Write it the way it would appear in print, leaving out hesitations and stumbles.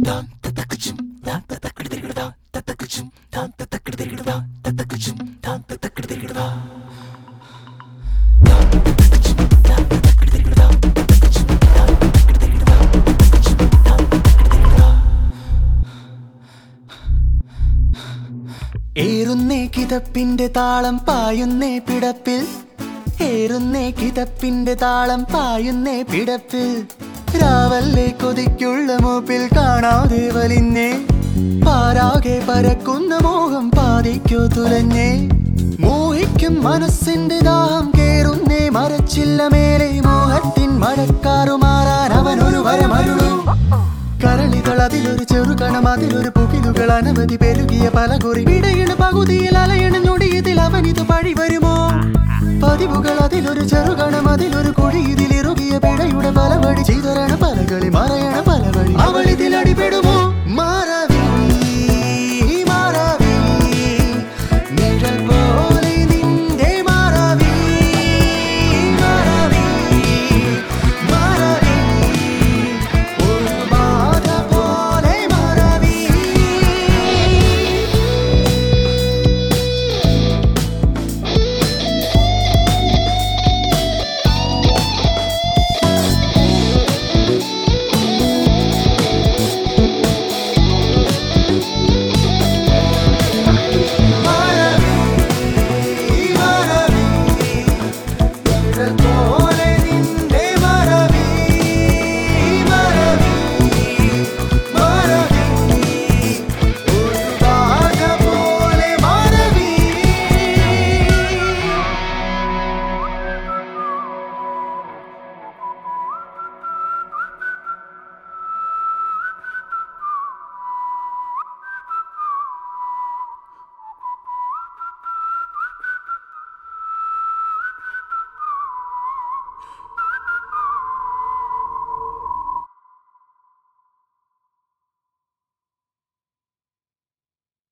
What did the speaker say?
ഏറുന്നേ കിതപ്പിന്റെ താളം പായുന്നേ പിടപ്പിൽ ഏറുന്നേ കിതപ്പിന്റെ താളം പായുന്നേ പിടപ്പിൽ രാവല്ലേ കൊതിക്കുള്ള മൂപ്പിൽ കാണാതെ വലിഞ്ഞേ പാരാകെ പരക്കുന്ന മോഹം പാതിക്കോ തുലഞ്ഞേ മോഹിക്കും മനസ്സിന്റെ ദാഹം കേറുന്നേ മരച്ചില്ല മേലെ മോഹത്തിൻ മഴക്കാറുമാറാൻ അവനൊരു വരമരുളൂ കരളികൾ അതിലൊരു ചെറുകണം അതിലൊരു പുകിലുകൾ അനവധി പെരുകിയ പല കുറി ഇടയിണ് പകുതിയിൽ അലയണ ഞൊടിയതിൽ അവനിത് പഴി വരുമോ പതിവുകൾ അതിലൊരു ചെറുകണം അതിലൊരു കുഴി ഇതിലിറുകിയ പിഴയുടെ പല വഴി ചിതറണ പലകളി മറയണ പല വഴി അവളിതിൽ അടിപെടുമോ